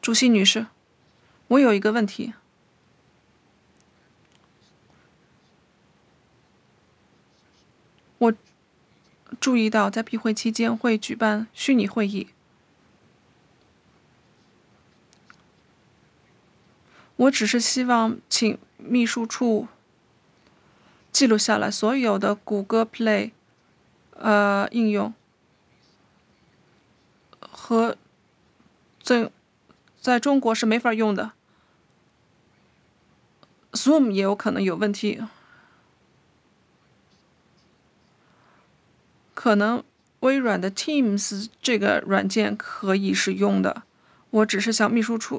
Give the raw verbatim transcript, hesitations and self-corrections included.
主席女士，我有一个问题。我注意到在闭会期间会举办虚拟会议。我只是希望请秘书处记录下来所有的谷歌 Play 呃应用和在在中国是没法用的。Zoom 也有可能有问题，可能微软的 Teams 这个软件可以是用的。我只是向秘书处